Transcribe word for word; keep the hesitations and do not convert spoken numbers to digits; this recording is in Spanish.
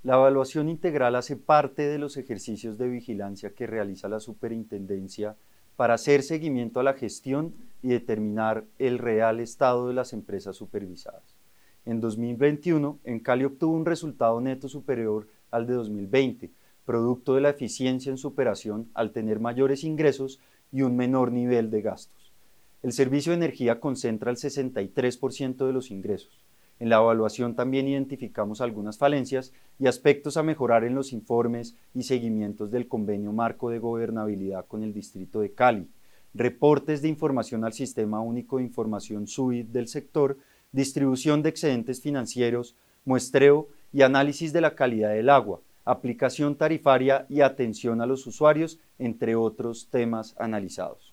La evaluación integral hace parte de los ejercicios de vigilancia que realiza la Superintendencia para hacer seguimiento a la gestión y determinar el real estado de las empresas supervisadas. En dos mil veintiuno, Encali obtuvo un resultado neto superior al de dos mil veinte, producto de la eficiencia en su operación al tener mayores ingresos y un menor nivel de gastos. El servicio de energía concentra el sesenta y tres por ciento de los ingresos. En la evaluación también identificamos algunas falencias y aspectos a mejorar en los informes y seguimientos del convenio marco de gobernabilidad con el Distrito de Cali, reportes de información al Sistema Único de Información SUID del sector, distribución de excedentes financieros, muestreo y análisis de la calidad del agua, aplicación tarifaria y atención a los usuarios, entre otros temas analizados.